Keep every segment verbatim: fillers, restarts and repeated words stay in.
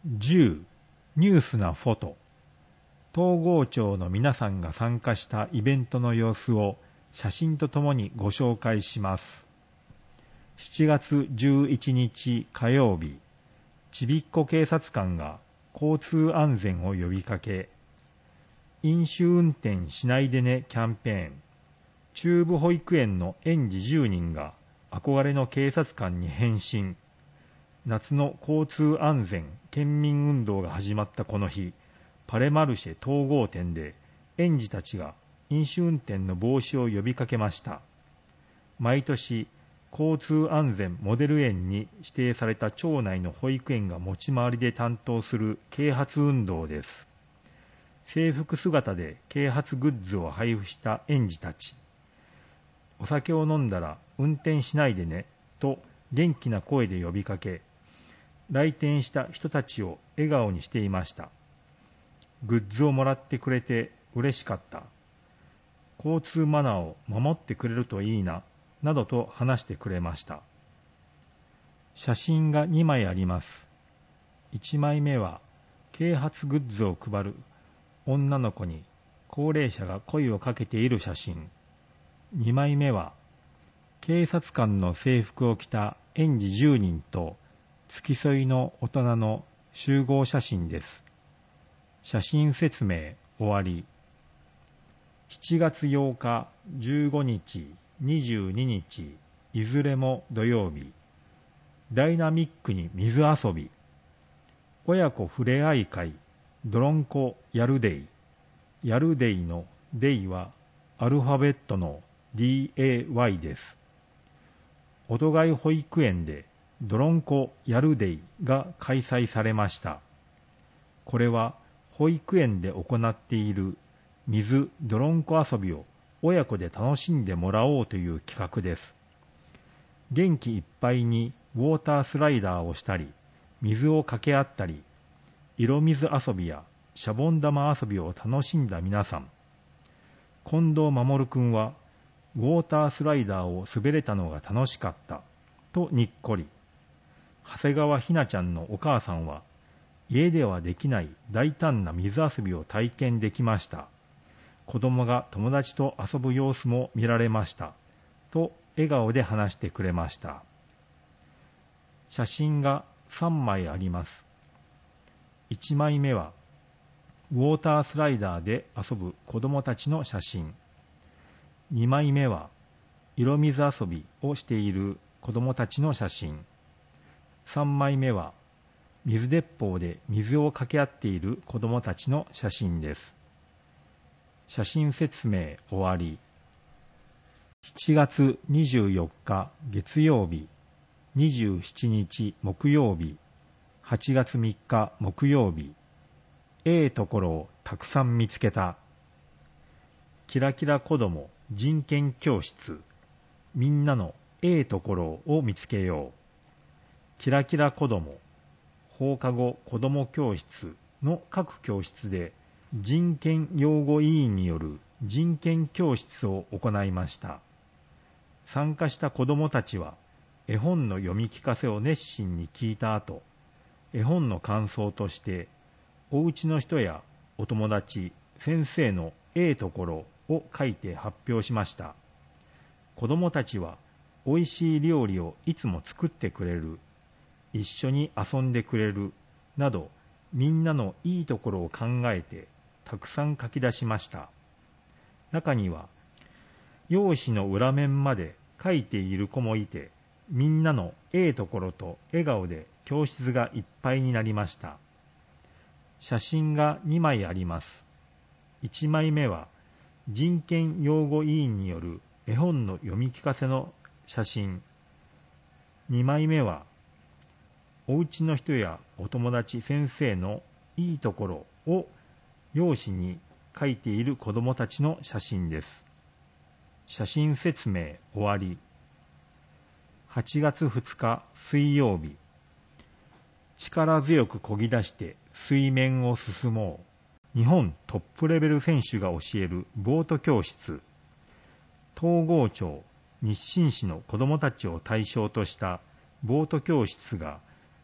じゅうニュースなフォト。東郷町の皆さんが参加したイベントの様子を写真とともにご紹介します。しちがつじゅういちにち火曜日、ちびっこ警察官が交通安全を呼びかけ、飲酒運転しないでねキャンペーン、中部保育園の園児じゅうにんが憧れの警察官に変身、夏の交通安全県民運動が始まったこの日、パレマルシェ統合店で園児たちが飲酒運転の防止を呼びかけました。毎年、交通安全モデル園に指定された町内の保育園が持ち回りで担当する啓発運動です。制服姿で啓発グッズを配布した園児たち。お酒を飲んだら運転しないでねと元気な声で呼びかけ、来店した人たちを笑顔にしていました。グッズをもらってくれて嬉しかった。交通マナーを守ってくれるといいな、などと話してくれました。写真がにまいあります。いちまいめは啓発グッズを配る女の子に高齢者が声をかけている写真。にまいめは警察官の制服を着た園児じゅうにんと付き添いの大人の集合写真です。写真説明終わり。しちがつようか、じゅうごにち、にじゅうににち、いずれも土曜日。ダイナミックに水遊び。親子ふれあい会、ドロンコやるデイ。やるデイのデイはアルファベットの ディーエーワイ です。音貝保育園でドロンコやるデイが開催されました。これは保育園で行っている水ドロンコ遊びを親子で楽しんでもらおうという企画です。元気いっぱいにウォータースライダーをしたり、水をかけ合ったり、色水遊びやシャボン玉遊びを楽しんだ皆さん。近藤守くんはウォータースライダーを滑れたのが楽しかったとにっこり。長谷川ひなちゃんのお母さんは、家ではできない大胆な水遊びを体験できました。子供が友達と遊ぶ様子も見られました。と笑顔で話してくれました。写真がさんまいあります。いちまいめは、ウォータースライダーで遊ぶ子供たちの写真。にまいめは、色水遊びをしている子供たちの写真。さんまいめは、水鉄砲で水をかけ合っている子供たちの写真です。写真説明終わり。しちがつにじゅうよっか月曜日、にじゅうしちにち木曜日、はちがつみっか木曜日、ええところをたくさん見つけた。キラキラ子ども人権教室。みんなのええところを見つけよう。キラキラ子ども放課後子ども教室の各教室で人権擁護委員による人権教室を行いました。参加した子どもたちは絵本の読み聞かせを熱心に聞いた後、絵本の感想としてお家の人やお友達、先生のええところを書いて発表しました。子どもたちはおいしい料理をいつも作ってくれる、一緒に遊んでくれるなど、みんなのいいところを考えてたくさん書き出しました。中には用紙の裏面まで書いている子もいて、みんなのええところと笑顔で教室がいっぱいになりました。写真がにまいあります。いちまいめは人権擁護委員による絵本の読み聞かせの写真。にまいめはお家の人やお友達、先生のいいところを用紙に書いている子どもたちの写真です。写真説明終わり。はちがつふつか水曜日。力強く漕ぎ出して水面を進もう。日本トップレベル選手が教えるボート教室。東郷町日進市の子どもたちを対象としたボート教室が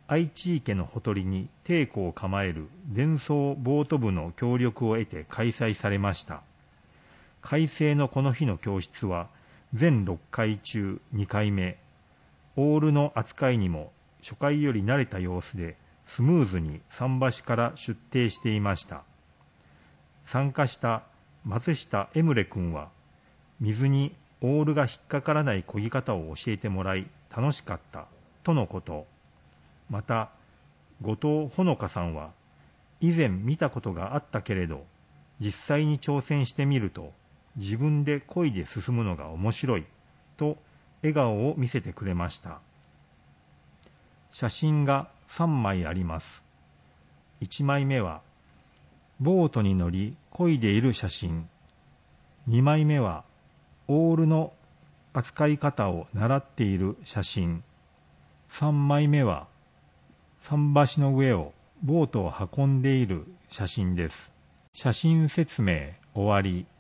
愛知池のほとりに艇庫を構える伝送ボート部の協力を得て開催されました。快晴のこの日の教室は全ろっかい中にかいめ、オールの扱いにも初回より慣れた様子でスムーズに桟橋から出艇していました。参加した松下エムレ君は、水にオールが引っかからない漕ぎ方を教えてもらい楽しかったとのこと。また、後藤ほのかさんは、以前見たことがあったけれど、実際に挑戦してみると、自分で漕いで進むのが面白いと笑顔を見せてくれました。写真がさんまいあります。いちまいめは、ボートに乗り漕いでいる写真。にまいめは、オールの扱い方を習っている写真。さんまいめは、桟橋の上をボートを運んでいる写真です。写真説明終わり。